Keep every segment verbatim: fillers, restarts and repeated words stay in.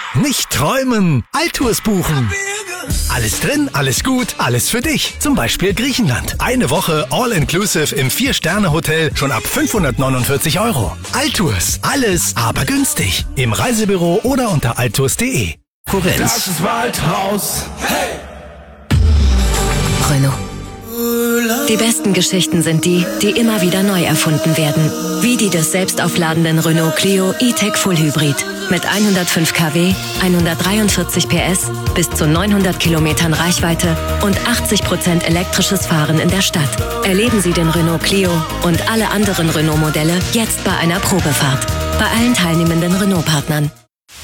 Nicht träumen, Altours buchen. Alles drin, alles gut, alles für dich. Zum Beispiel Griechenland. Eine Woche All-Inclusive im vier Sterne Hotel schon ab fünfhundertneunundvierzig Euro. Altours, alles, aber günstig. Im Reisebüro oder unter altours punkt de. Konkurrenz. Das ist Waldhaus. Hey! Renault. Die besten Geschichten sind die, die immer wieder neu erfunden werden. Wie die des selbstaufladenden Renault Clio E-Tech Full Hybrid. Mit hundertfünf Kilowatt, hundertdreiundvierzig P S, bis zu neunhundert Kilometern Reichweite und achtzig Prozent elektrisches Fahren in der Stadt. Erleben Sie den Renault Clio und alle anderen Renault-Modelle jetzt bei einer Probefahrt. Bei allen teilnehmenden Renault-Partnern.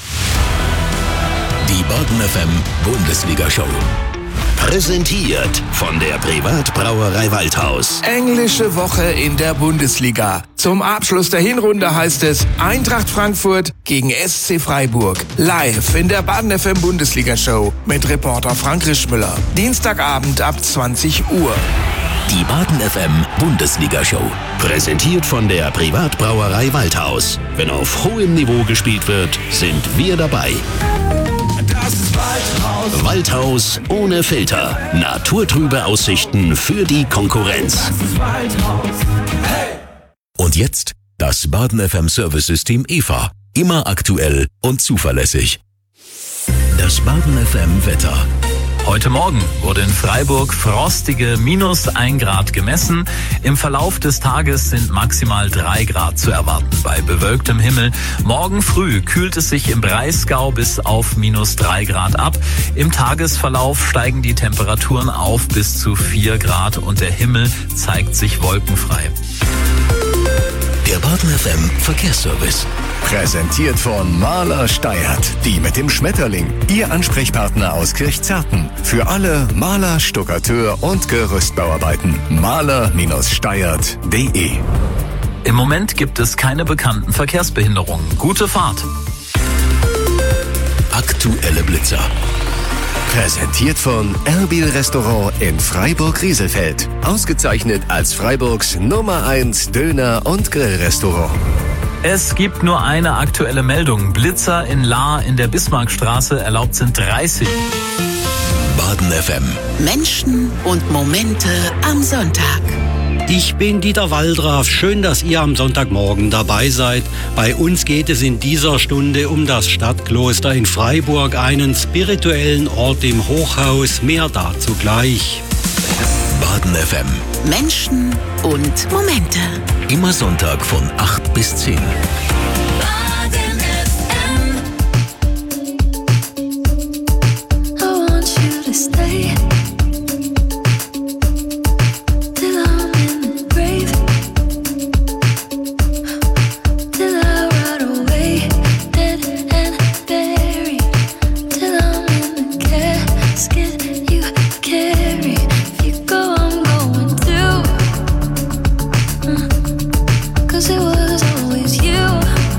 Die Baden F M Bundesliga-Show. Präsentiert von der Privatbrauerei Waldhaus. Englische Woche in der Bundesliga. Zum Abschluss der Hinrunde heißt es Eintracht Frankfurt gegen S C Freiburg. Live in der Baden F M Bundesliga-Show mit Reporter Frank Rischmüller. Dienstagabend ab zwanzig Uhr. Die Baden F M Bundesliga-Show. Präsentiert von der Privatbrauerei Waldhaus. Wenn auf hohem Niveau gespielt wird, sind wir dabei. Das ist Waldhaus. Waldhaus ohne Filter. Naturtrübe Aussichten für die Konkurrenz. Das ist Waldhaus. Hey! Und jetzt das Baden F M Service-System E V A. Immer aktuell und zuverlässig. Das Baden F M Wetter. Heute Morgen wurde in Freiburg frostige minus ein Grad gemessen. Im Verlauf des Tages sind maximal drei Grad zu erwarten bei bewölktem Himmel. Morgen früh kühlt es sich im Breisgau bis auf minus drei Grad ab. Im Tagesverlauf steigen die Temperaturen auf bis zu vier Grad und der Himmel zeigt sich wolkenfrei. Der Baden F M Verkehrsservice. Präsentiert von Maler Steyr, die mit dem Schmetterling. Ihr Ansprechpartner aus Kirchzerten. Für alle Maler, Stuckateur und Gerüstbauarbeiten. maler Steyr punkt de. Im Moment gibt es keine bekannten Verkehrsbehinderungen. Gute Fahrt. Aktuelle Blitzer. Präsentiert von Erbil Restaurant in Freiburg-Rieselfeld. Ausgezeichnet als Freiburgs Nummer eins Döner- und Grillrestaurant. Es gibt nur eine aktuelle Meldung. Blitzer in Lahr in der Bismarckstraße, erlaubt sind dreißig. Baden F M. Menschen und Momente am Sonntag. Ich bin Dieter Waldraff. Schön, dass ihr am Sonntagmorgen dabei seid. Bei uns geht es in dieser Stunde um das Stadtkloster in Freiburg, einen spirituellen Ort im Hochhaus. Mehr dazu gleich. Baden F M. Menschen und Momente. Immer Sonntag von acht bis zehn. Cause it was always you.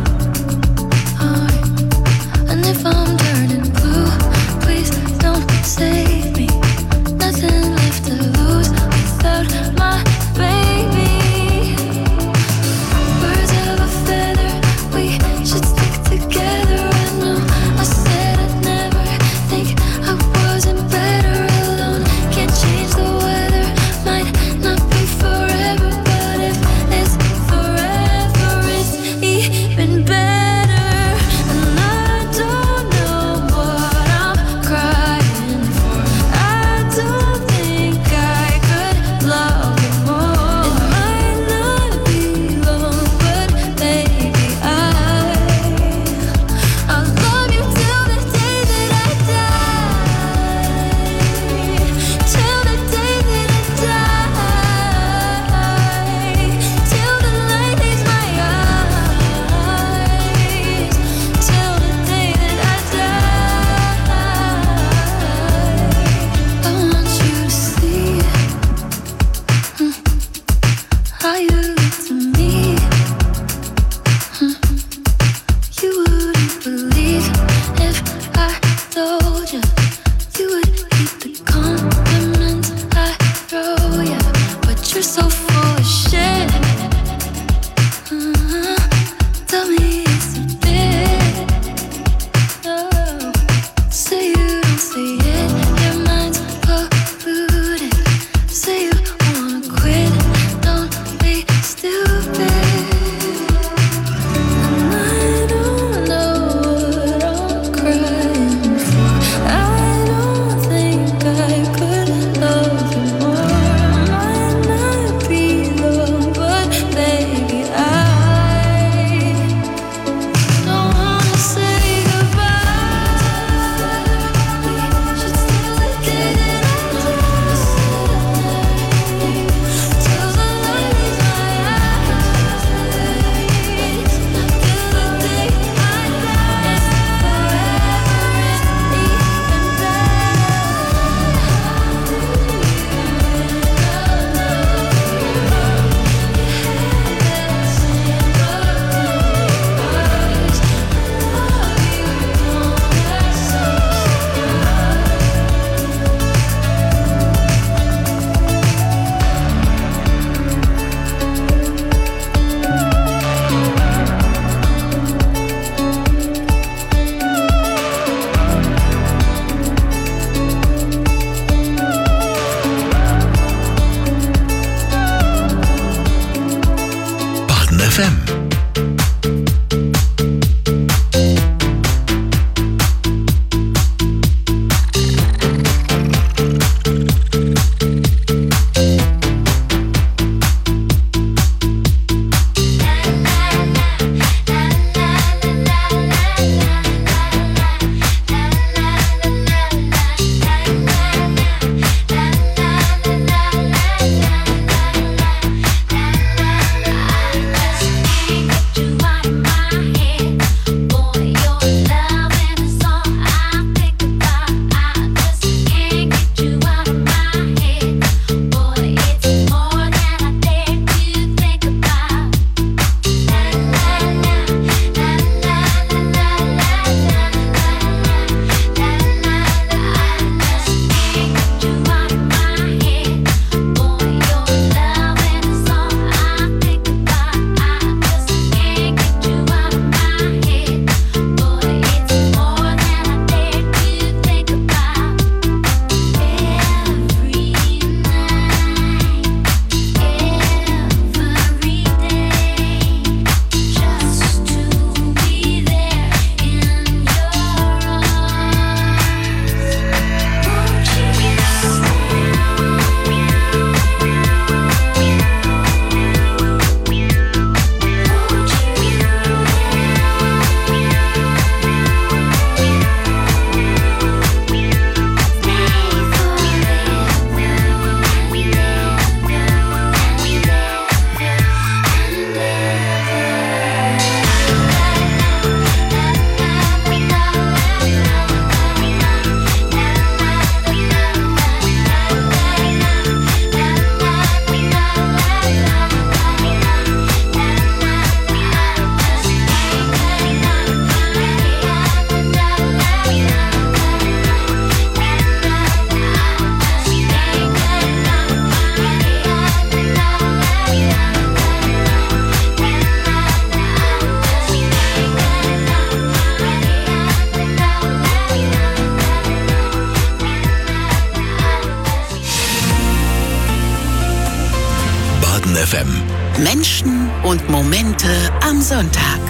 F M. Menschen und Momente am Sonntag.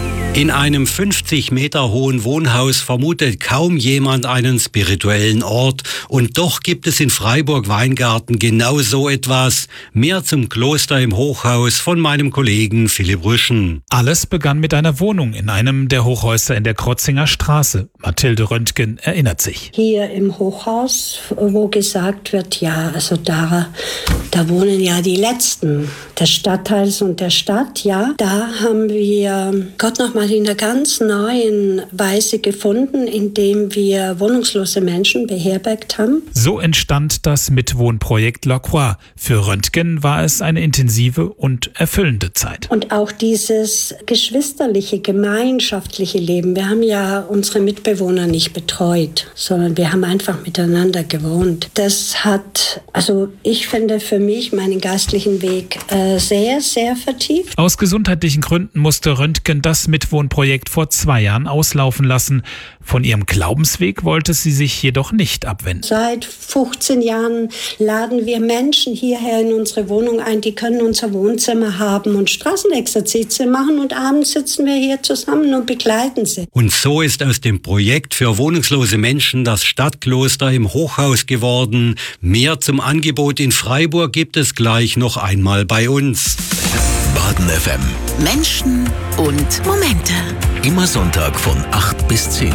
In einem fünfzig Meter hohen Wohnhaus vermutet kaum jemand einen spirituellen Ort. Und doch gibt es in Freiburg-Weingarten genau so etwas. Mehr zum Kloster im Hochhaus von meinem Kollegen Philipp Rüschen. Alles begann mit einer Wohnung in einem der Hochhäuser in der Krotzinger Straße. Mathilde Röntgen erinnert sich. Hier im Hochhaus, wo gesagt wird, ja, also da, da wohnen ja die Letzten des Stadtteils und der Stadt. Ja, da haben wir Gott noch mal in einer ganz neuen Weise gefunden, indem wir wohnungslose Menschen beherbergt haben. So entstand das Mitwohnprojekt La Croix. Für Röntgen war es eine intensive und erfüllende Zeit. Und auch dieses geschwisterliche, gemeinschaftliche Leben. Wir haben ja unsere Mitbewohner nicht betreut, sondern wir haben einfach miteinander gewohnt. Das hat, also ich finde für mich meinen geistlichen Weg äh, sehr, sehr vertieft. Aus gesundheitlichen Gründen musste Röntgen das Mitwohnprojekt vor zwei Jahren auslaufen lassen. Von ihrem Glaubensweg wollte sie sich jedoch nicht abwenden. Seit fünfzehn Jahren laden wir Menschen hierher in unsere Wohnung ein, die können unser Wohnzimmer haben und Straßenexerzitien machen und abends sitzen wir hier zusammen und begleiten sie. Und so ist aus dem Projekt für wohnungslose Menschen das Stadtkloster im Hochhaus geworden. Mehr zum Angebot in Freiburg gibt es gleich noch einmal bei uns. Baden F M. Menschen und Momente. Immer Sonntag von acht bis zehn.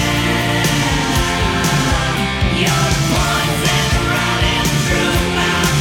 Your poison running through my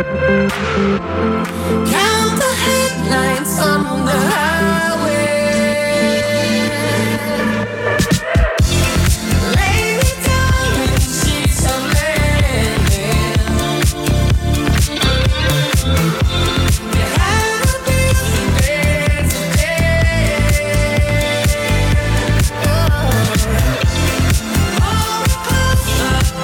Count the headlights on the highway. Lay me down in sheets of linen. You had a busy day today. Oh, hold me closer.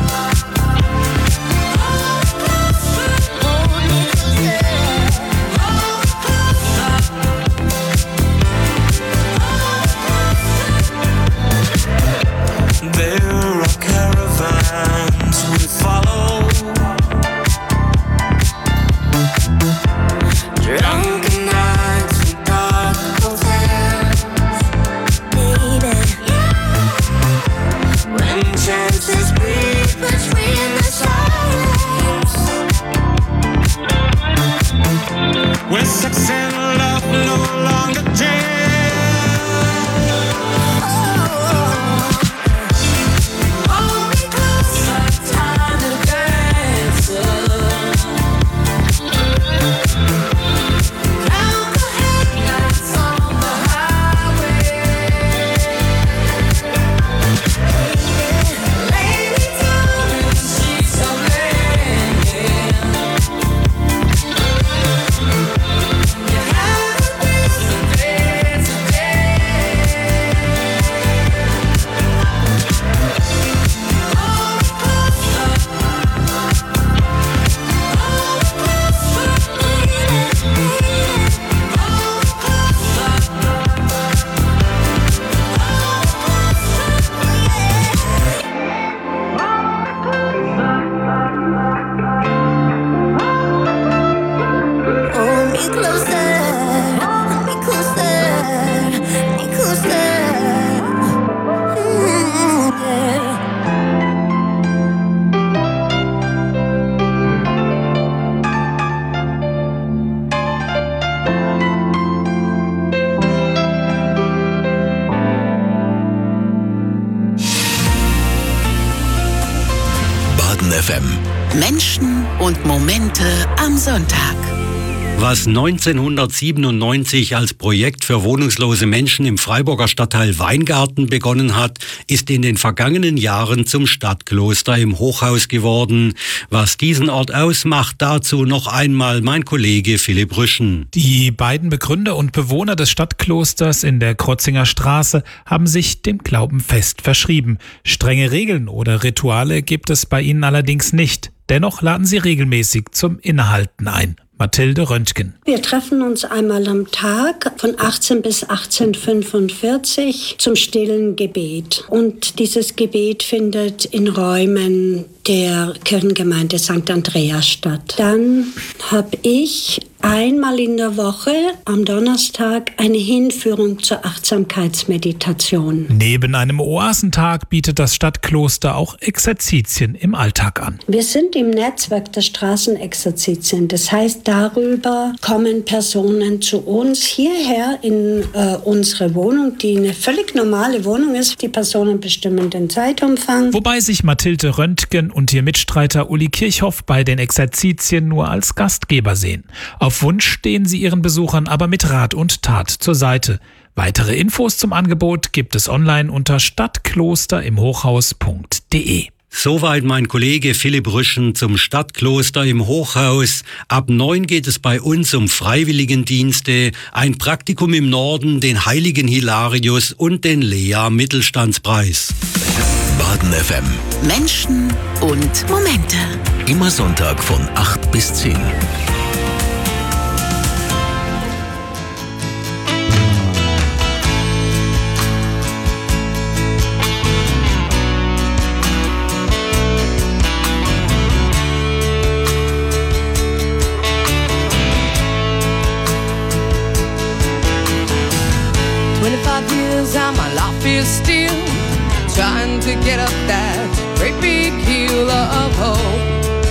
There are caravans we follow, drunken nights in dark hotels, baby. When chances breathe between the silence, where sex and love no longer dare. F M. Menschen und Momente am Sonntag. Was neunzehnhundertsiebenundneunzig als Projekt für wohnungslose Menschen im Freiburger Stadtteil Weingarten begonnen hat, ist in den vergangenen Jahren zum Stadtkloster im Hochhaus geworden. Was diesen Ort ausmacht, dazu noch einmal mein Kollege Philipp Rüschen. Die beiden Begründer und Bewohner des Stadtklosters in der Krotzinger Straße haben sich dem Glauben fest verschrieben. Strenge Regeln oder Rituale gibt es bei ihnen allerdings nicht. Dennoch laden sie regelmäßig zum Innehalten ein. Mathilde Röntgen. Wir treffen uns einmal am Tag von achtzehn bis achtzehn Uhr fünfundvierzig zum stillen Gebet. Und dieses Gebet findet in Räumen der Kirchengemeinde Sankt Andreas statt. Dann habe ich einmal in der Woche am Donnerstag eine Hinführung zur Achtsamkeitsmeditation. Neben einem Oasentag bietet das Stadtkloster auch Exerzitien im Alltag an. Wir sind im Netzwerk der Straßenexerzitien. Das heißt, darüber kommen Personen zu uns hierher in äh, unsere Wohnung, die eine völlig normale Wohnung ist. Die Personen bestimmen den Zeitumfang. Wobei sich Mathilde Röntgen und ihr Mitstreiter Uli Kirchhoff bei den Exerzitien nur als Gastgeber sehen. Auf Wunsch stehen sie ihren Besuchern aber mit Rat und Tat zur Seite. Weitere Infos zum Angebot gibt es online unter stadtkloster im hochhaus punkt de. Soweit mein Kollege Philipp Rüschen zum Stadtkloster im Hochhaus. Ab neun geht es bei uns um Freiwilligendienste, ein Praktikum im Norden, den Heiligen Hilarius und den Lea Mittelstandspreis. Baden F M. Menschen und Momente. Immer Sonntag von acht bis zehn. twenty-five years and my life is still trying to get up that great big hill of hope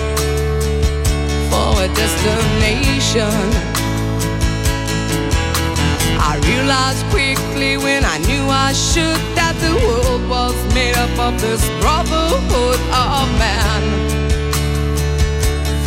for a destination. I realized quickly when I knew I should that the world was made up of this brotherhood of man.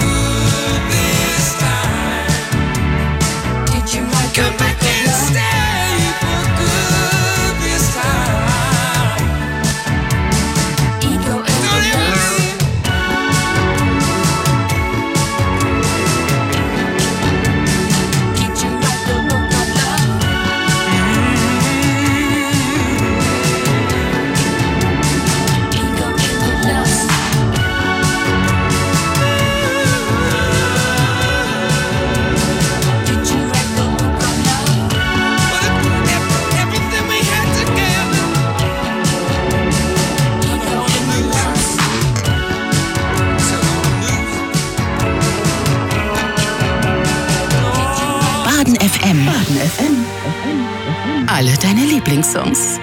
M. Baden F M. Alle deine Lieblingssongs.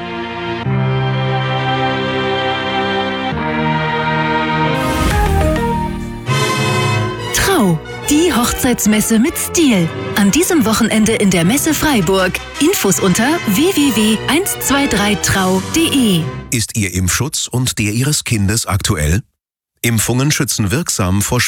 Trau, die Hochzeitsmesse mit Stil. An diesem Wochenende in der Messe Freiburg. Infos unter w w w punkt eins zwei drei trau punkt de. Ist Ihr Impfschutz und der Ihres Kindes aktuell? Impfungen schützen wirksam vor